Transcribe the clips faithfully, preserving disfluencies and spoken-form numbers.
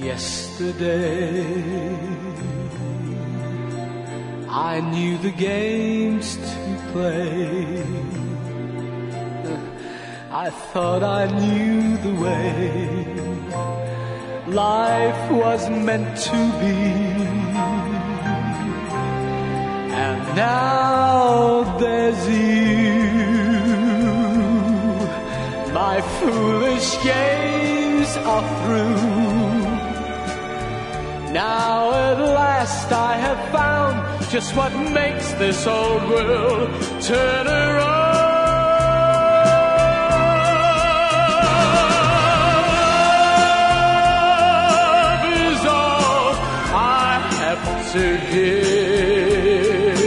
Yesterday, I knew the games to play. I thought I knew the way life was meant to be. And now there's you. My foolish games are through. Now at last I have found just what makes this old world turn around. Love is all I have to give.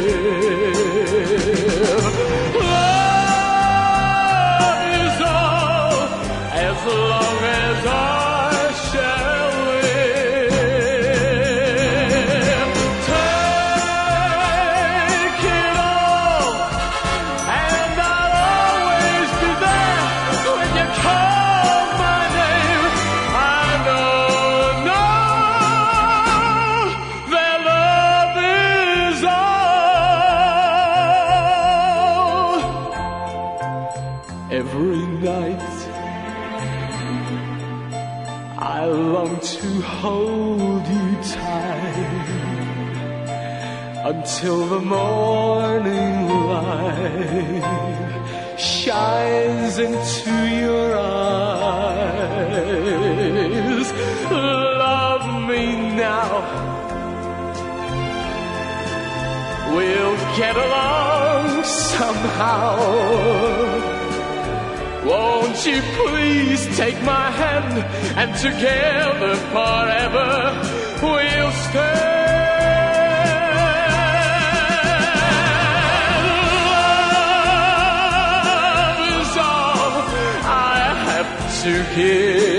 Love is all as long as I shall live. Take it all, and I'll always be there when you call my name. I know, know that love is all. Every night I long to hold you tight until the morning light shines into your eyes. Love me now, we'll get along somehow. Won't you please take my hand, and together forever we'll stand. Love is all I have to give.